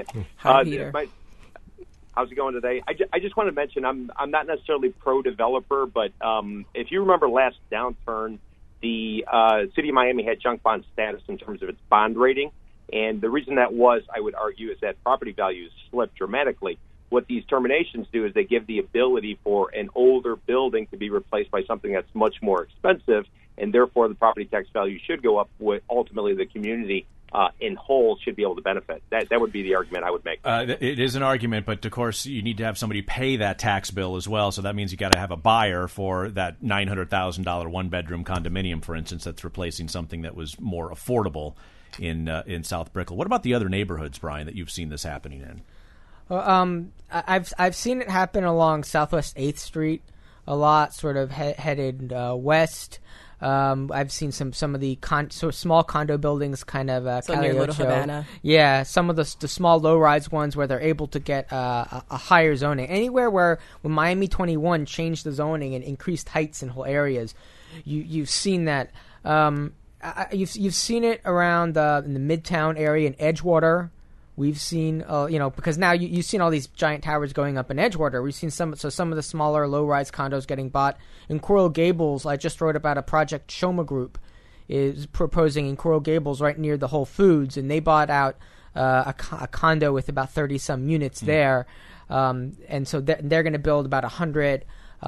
Hi, uh, Peter. My, how's it going today? I, ju- I just want to mention I'm I'm not necessarily pro-developer, but um, if you remember last downturn, the uh, city of Miami had junk bond status in terms of its bond rating. And the reason that was, I would argue, is that property values slipped dramatically. What these terminations do is they give the ability for an older building to be replaced by something that's much more expensive, and therefore the property tax value should go up, with ultimately the community uh, in whole should be able to benefit. That that would be the argument I would make. Uh, it is an argument, but of course you need to have somebody pay that tax bill as well. So that means you got to have a buyer for that nine hundred thousand dollars one-bedroom condominium, for instance, that's replacing something that was more affordable in uh, in South Brickell. What about the other neighborhoods, Brian, that you've seen this happening in? Well, um, I've I've seen it happen along Southwest eighth Street a lot, sort of he- headed uh, west. Um, I've seen some, some of the con- so small condo buildings kind of uh, so near Little Havana. Yeah, some of the the small low-rise ones where they're able to get uh, a, a higher zoning. Anywhere where when Miami twenty-one changed the zoning and increased heights in whole areas, you you've seen that. Um, I, you've you've seen it around uh, in the Midtown area in Edgewater. We've seen, uh, you know, because now you, you've seen all these giant towers going up in Edgewater. We've seen some, so some of the smaller low-rise condos getting bought. In Coral Gables, I just wrote about a project Shoma Group is proposing in Coral Gables right near the Whole Foods, and they bought out uh, a, a condo with about thirty-some units mm. there. Um, and so they're, they're going to build about one hundred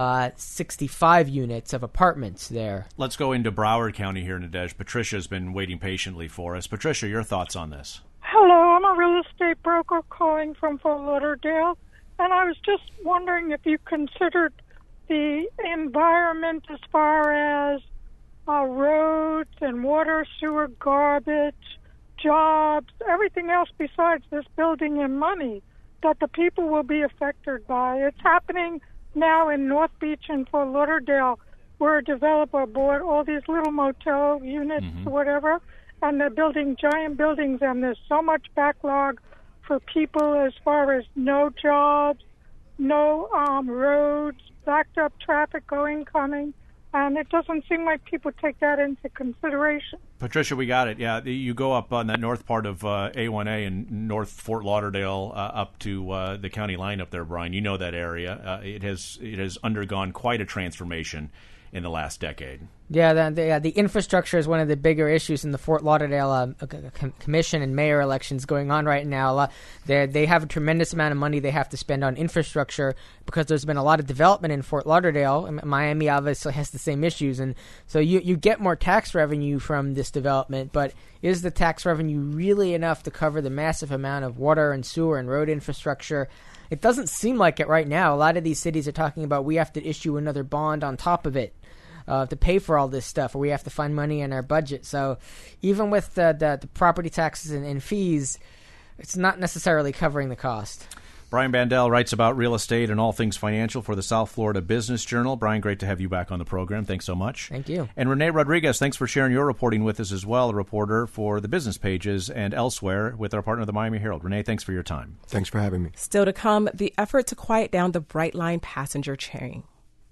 sixty-five units of apartments there. Let's go into Broward County here, Nadej. Patricia's been waiting patiently for us. Patricia, your thoughts on this? Hello, I'm a real estate broker calling from Fort Lauderdale, and I was just wondering if you considered the environment as far as uh, roads and water, sewer, garbage, jobs, everything else besides this building and money that the people will be affected by. It's happening now in North Beach and Fort Lauderdale, where a developer bought all these little motel units mm-hmm. or whatever, and they're building giant buildings, and there's so much backlog for people as far as no jobs, no um, roads, backed up traffic going, coming, and it doesn't seem like people take that into consideration. Patricia, we got it. Yeah, you go up on that north part of uh, A one A in North Fort Lauderdale uh, up to uh, the county line up there, Brian. You know that area. Uh, it has it has undergone quite a transformation in the last decade. Yeah, the, the, uh, the infrastructure is one of the bigger issues in the Fort Lauderdale uh, com- commission and mayor elections going on right now. Uh, they they have a tremendous amount of money they have to spend on infrastructure because there's been a lot of development in Fort Lauderdale. And Miami obviously has the same issues, and so you, you get more tax revenue from this development, but is the tax revenue really enough to cover the massive amount of water and sewer and road infrastructure? It doesn't seem like it right now. A lot of these cities are talking about we have to issue another bond on top of it. Uh, to pay for all this stuff, or we have to find money in our budget. So even with the, the, the property taxes and, and fees, it's not necessarily covering the cost. Brian Bandel writes about real estate and all things financial for the South Florida Business Journal. Brian, great to have you back on the program. Thanks so much. Thank you. And Renee Rodriguez, thanks for sharing your reporting with us as well, a reporter for the business pages and elsewhere with our partner, the Miami Herald. Renee, thanks for your time. Thanks for having me. Still to come, the effort to quiet down the Brightline passenger train.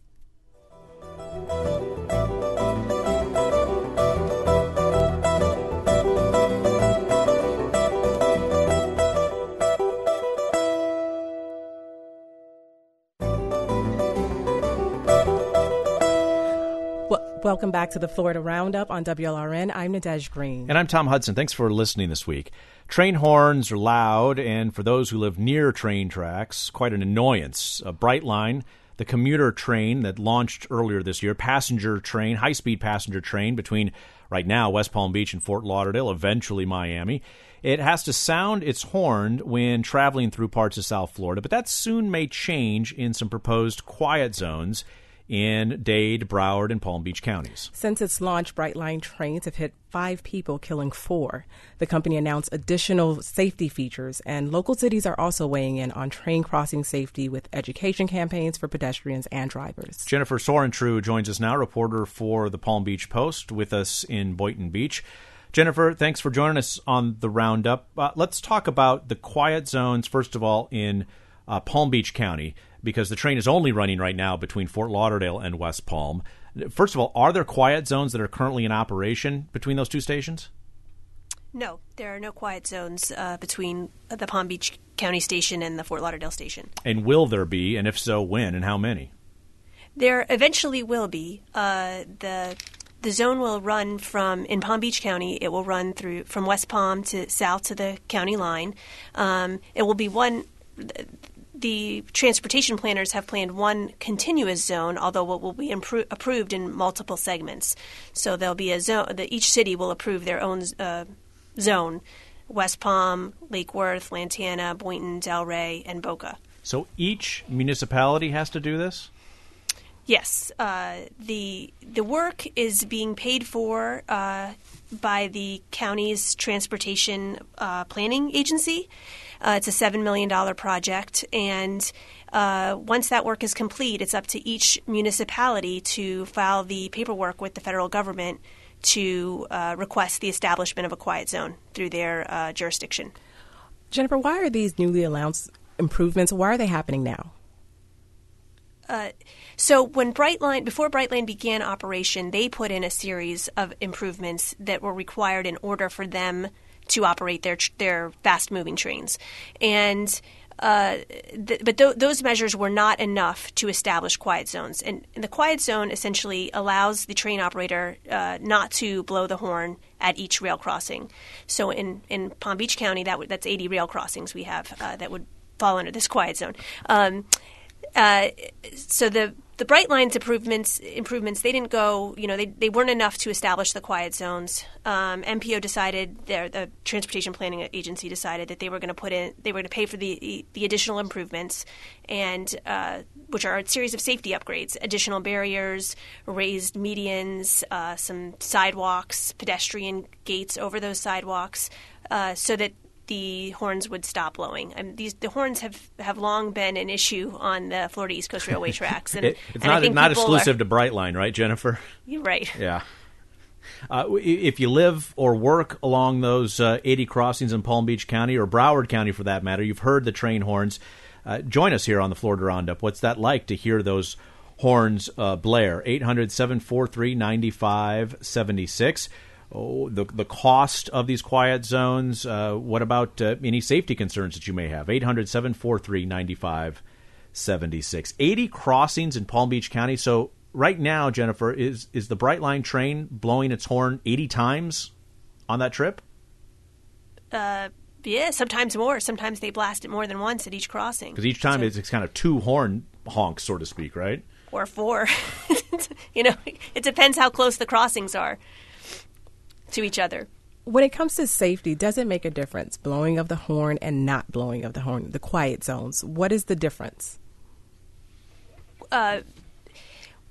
Welcome back to the Florida Roundup on W L R N. I'm Nadege Green. And I'm Tom Hudson. Thanks for listening this week. Train horns are loud, and for those who live near train tracks, quite an annoyance. A Brightline, the commuter train that launched earlier this year, passenger train, high-speed passenger train between, right now, West Palm Beach and Fort Lauderdale, eventually Miami. It has to sound its horn when traveling through parts of South Florida, but that soon may change in some proposed quiet zones in Dade, Broward, and Palm Beach counties. Since its launch, Brightline trains have hit five people, killing four. The company announced additional safety features, and local cities are also weighing in on train crossing safety with education campaigns for pedestrians and drivers. Jennifer Sorentrew joins us now, reporter for the Palm Beach Post, with us in Boynton Beach. Jennifer, thanks for joining us on the Roundup. Uh, let's talk about the quiet zones, first of all, in uh, Palm Beach County, because the train is only running right now between Fort Lauderdale and West Palm. First of all, are there quiet zones that are currently in operation between those two stations? No, there are no quiet zones uh, between the Palm Beach County station and the Fort Lauderdale station. And will there be, and if so, when and how many? There eventually will be. Uh, the the zone will run from, in Palm Beach County, it will run through from West Palm to south to the county line. Um, it will be one... The transportation planners have planned one continuous zone, although it will be impro- approved in multiple segments. So there'll be a zone that each city will approve their own uh, zone: West Palm, Lake Worth, Lantana, Boynton, Delray, and Boca. So each municipality has to do this? Yes, uh, the the work is being paid for uh, by the county's transportation uh, planning agency. Uh, it's a seven million dollars project, and uh, once that work is complete, it's up to each municipality to file the paperwork with the federal government to uh, request the establishment of a quiet zone through their uh, jurisdiction. Jennifer, why are these newly announced improvements, why are they happening now? Uh, so when Brightline, before Brightline began operation, they put in a series of improvements that were required in order for them to operate their their fast-moving trains. And uh, th- but th- those measures were not enough to establish quiet zones. And, and the quiet zone essentially allows the train operator uh, not to blow the horn at each rail crossing. So in, in Palm Beach County, that w- that's eighty rail crossings we have uh, that would fall under this quiet zone. Um, uh, so the The Brightline's improvements, improvements, they didn't go, you know, they, they weren't enough to establish the quiet zones. Um, M P O decided, their, the Transportation Planning Agency decided that they were going to put in, they were going to pay for the the additional improvements, and uh, which are a series of safety upgrades, additional barriers, raised medians, uh, some sidewalks, pedestrian gates over those sidewalks, uh, so that the horns would stop blowing. And these the horns have, have long been an issue on the Florida East Coast Railway tracks. And, it, it's and not I think not exclusive are, to Brightline, right, Jennifer? You're right. Yeah. Uh, if you live or work along those uh, eighty crossings in Palm Beach County, or Broward County for that matter, you've heard the train horns. Uh, join us here on the Florida Roundup. What's that like to hear those horns uh, blare? eight hundred, seven four three, nine five seven six. Oh, the the cost of these quiet zones. Uh, what about uh, any safety concerns that you may have? eight hundred, seven four three, nine five seven six. eighty crossings in Palm Beach County. So right now, Jennifer, is is the Brightline train blowing its horn eighty times on that trip? Uh, yeah, sometimes more. Sometimes they blast it more than once at each crossing. Because each time so, it's, it's kind of two horn honks, so to speak, right? Or four. You know, it depends how close the crossings are to each other. When it comes to safety, does it make a difference, blowing of the horn and not blowing of the horn, the quiet zones? What is the difference? Uh,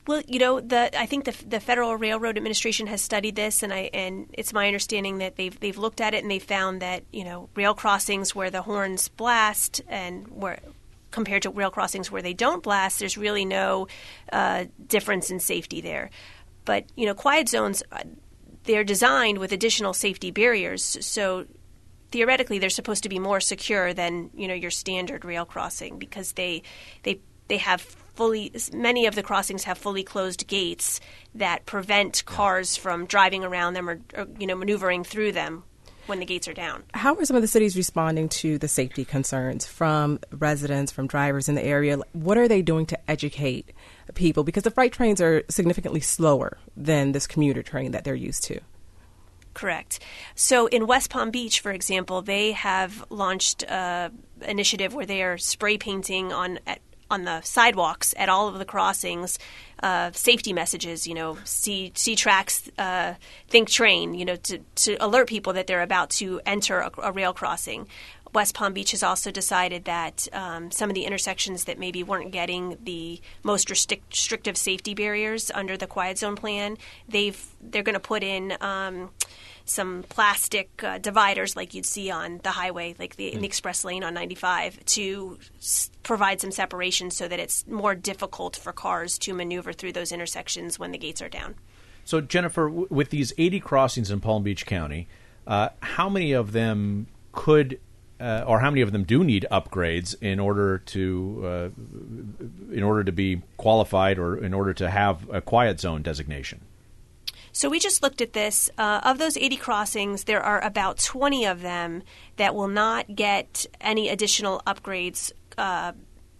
Well, you know, the I think the the Federal Railroad Administration has studied this, and I and it's my understanding that they've they've looked at it and they found that, you know, rail crossings where the horns blast and where compared to rail crossings where they don't blast, there's really no uh, difference in safety there. But, you know, quiet zones, they're designed with additional safety barriers, so theoretically they're supposed to be more secure than, you know, your standard rail crossing, because they they they have fully many of the crossings have fully closed gates that prevent cars from driving around them or, or you know maneuvering through them when the gates are down. How are some of the cities responding to the safety concerns from residents, from drivers in the area? What are they doing to educate people? Because the freight trains are significantly slower than this commuter train that they're used to. Correct. So in West Palm Beach, for example, they have launched an initiative where they are spray painting on at, on the sidewalks at all of the crossings uh, safety messages, you know, see see tracks, uh, think train, you know, to, to alert people that they're about to enter a, a rail crossing. West Palm Beach has also decided that um, some of the intersections that maybe weren't getting the most restric- restrictive safety barriers under the quiet zone plan, they've they're going to put in um, some plastic uh, dividers like you'd see on the highway, like the, in the express lane on ninety-five, to s- provide some separation so that it's more difficult for cars to maneuver through those intersections when the gates are down. So, Jennifer, w- with these eighty crossings in Palm Beach County, uh, how many of them could Uh, or how many of them do need upgrades in order to uh, in order to be qualified or in order to have a quiet zone designation? So we just looked at this. Uh, of those eighty crossings, there are about twenty of them that will not get any additional upgrades uh,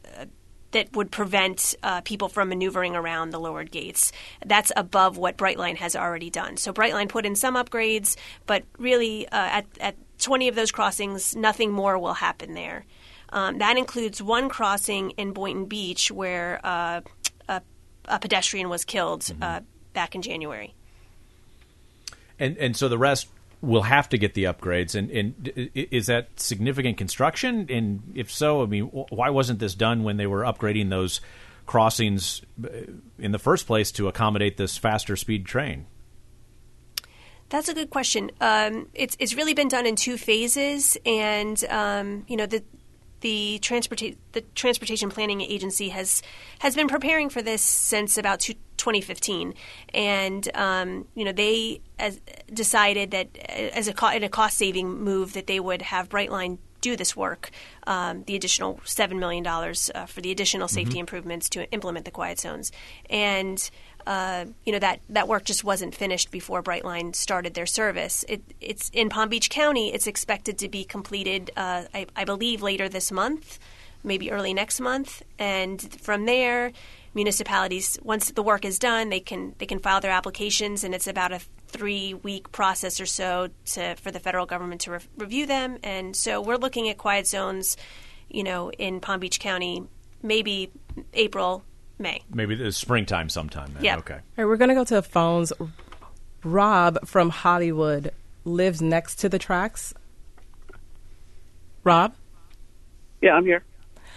that would prevent uh, people from maneuvering around the lowered gates. That's above what Brightline has already done. So Brightline put in some upgrades, but really uh, at, at twenty of those crossings, nothing more will happen there. Um, that includes one crossing in Boynton Beach where uh, a, a pedestrian was killed mm-hmm. uh, back in January. And and so the rest will have to get the upgrades. And, and is that significant construction? And if so, I mean, why wasn't this done when they were upgrading those crossings in the first place to accommodate this faster speed train? That's a good question. Um, it's it's really been done in two phases, and um, you know the the transporta- the Transportation Planning Agency has has been preparing for this since about two, twenty fifteen, and um, you know they as, decided that as a co- in a cost saving move that they would have Brightline do this work, um, the additional seven million dollars uh, for the additional safety mm-hmm. improvements to implement the quiet zones, and. Uh, you know, that, that work just wasn't finished before Brightline started their service. It, it's in Palm Beach County. It's expected to be completed, uh, I, I believe, later this month, maybe early next month. And from there, municipalities, once the work is done, they can they can file their applications, and it's about a three-week process or so to, for the federal government to re- review them. And so we're looking at quiet zones, you know, in Palm Beach County, maybe April, May. Maybe the springtime sometime. Then. Yeah. Okay. All right, we're going to go to the phones. Rob from Hollywood lives next to the tracks. Rob? Yeah, I'm here.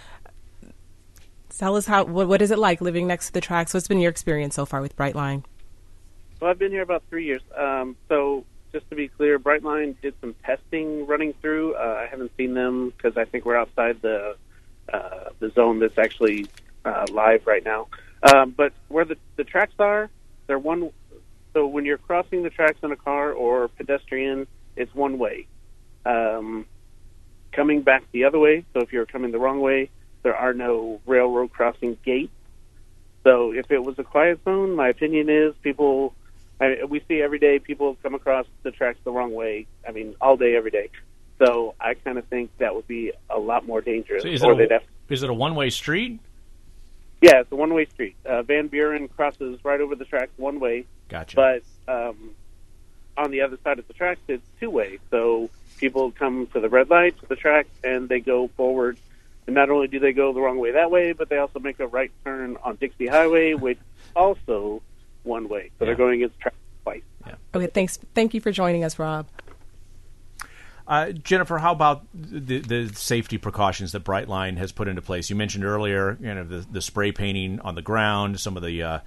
Tell us how. What, what is it like living next to the tracks? What's been your experience so far with Brightline? Well, I've been here about three years. Um, so just to be clear, Brightline did some testing running through. Uh, I haven't seen them because I think we're outside the uh, the zone that's actually Uh, live right now. Um, but where the, the tracks are, they're one. So when you're crossing the tracks in a car or pedestrian, it's one way. Um, coming back the other way, so if you're coming the wrong way, there are no railroad crossing gates. So if it was a quiet zone, my opinion is people, I, we see every day people come across the tracks the wrong way. I mean, all day, every day. So I kind of think that would be a lot more dangerous. So is, or it a, have, is it a one-way street? Yeah, it's a one-way street. Uh, Van Buren crosses right over the tracks one way. Gotcha. But um, on the other side of the tracks, it's two-way. So people come to the red light, to the tracks, and they go forward. And not only do they go the wrong way that way, but they also make a right turn on Dixie Highway, which is also one way. So yeah. They're going against traffic twice. Yeah. Okay, thanks. Thank you for joining us, Rob. Uh, Jennifer, how about the, the safety precautions that Brightline has put into place? You mentioned earlier, you know, the, the spray painting on the ground, some of the uh,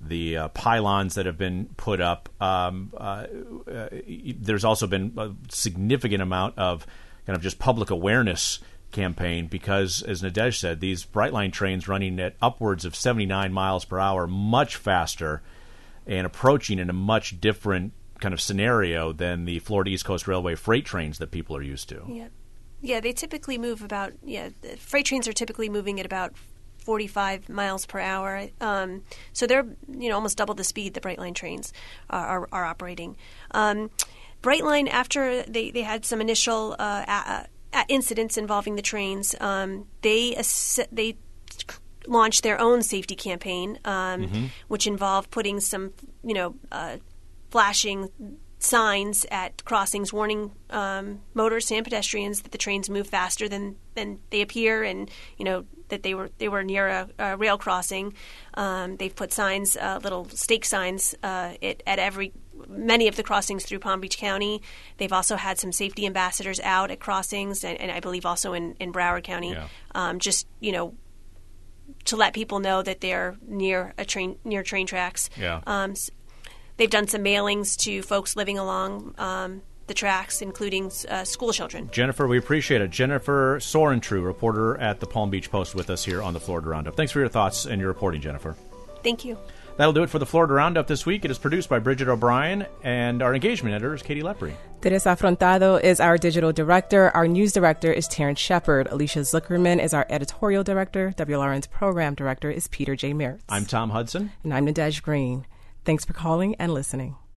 the uh, pylons that have been put up. Um, uh, uh, there's also been a significant amount of kind of just public awareness campaign because, as Nadej said, these Brightline trains running at upwards of seventy-nine miles per hour, much faster and approaching in a much different kind of scenario than the Florida East Coast Railway freight trains that people are used to. Yeah, yeah, they typically move about, yeah, the freight trains are typically moving at about forty-five miles per hour. Um, so they're, you know, almost double the speed the Brightline trains are, are, are operating. Um, Brightline, after they, they had some initial uh, a, a incidents involving the trains, um, they they launched their own safety campaign, um, mm-hmm. which involved putting some, you know, uh, flashing signs at crossings warning um, motorists and pedestrians that the trains move faster than, than they appear, and you know that they were they were near a, a rail crossing. Um, they've put signs, uh, little stake signs, uh, at, at every many of the crossings through Palm Beach County. They've also had some safety ambassadors out at crossings, and, and I believe also in, in Broward County, yeah. um, just you know to let people know that they're near a train near train tracks. Yeah. Um, They've done some mailings to folks living along um, the tracks, including uh, school children. Jennifer, we appreciate it. Jennifer Sorentrew, reporter at the Palm Beach Post, with us here on the Florida Roundup. Thanks for your thoughts and your reporting, Jennifer. Thank you. That'll do it for the Florida Roundup this week. It is produced by Bridget O'Brien, and our engagement editor is Katie Lepre. Teresa Afrontado is our digital director. Our news director is Terrence Shepard. Alicia Zuckerman is our editorial director. W L R N's program director is Peter J. Mertz. I'm Tom Hudson. And I'm Nadej Green. Thanks for calling and listening.